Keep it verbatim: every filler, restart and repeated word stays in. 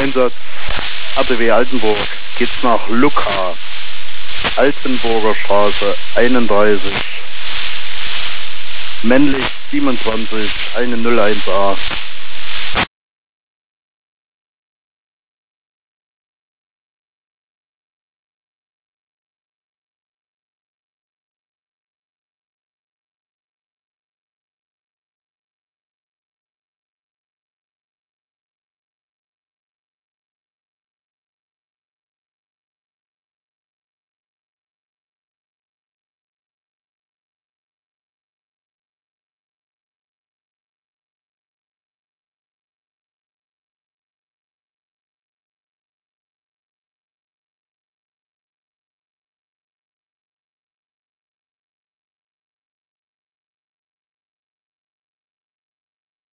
Einsatz R T W Altenburg. Geht's nach Lucca. Altenburger Straße einunddreißig. Männlich siebenundzwanzig, eine null eins A.